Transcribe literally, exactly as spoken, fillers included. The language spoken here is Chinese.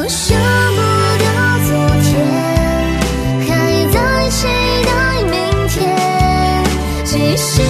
舍不得昨天，还在期待明天。即使